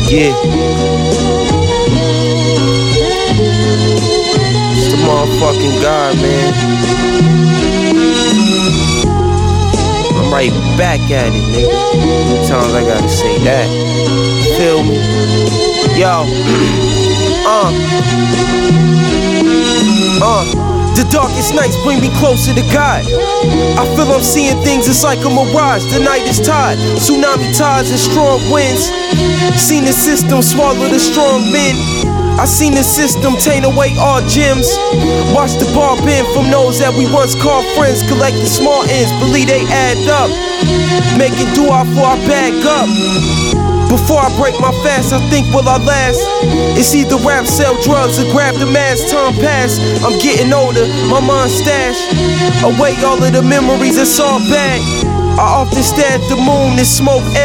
Yeah. It's the motherfucking God, man. I'm right back at it, nigga. Sometimes I gotta say that. Feel me? Yo. The darkest nights bring me closer to God. I feel I'm seeing things, it's like a mirage. The night is tied, tsunami tides and strong winds. Seen the system swallow the strong men. I seen the system taint away our gems. Watch the bar bend from those that we once called friends. Collect the small ends, believe they add up. Making dua for I bag up. Before I break my fast, I think will I last? It's either rap, sell drugs, or grab the mask. Time pass, I'm getting older, my mind stash away all of the memories, it's all bad. I often stare at the moon and smoke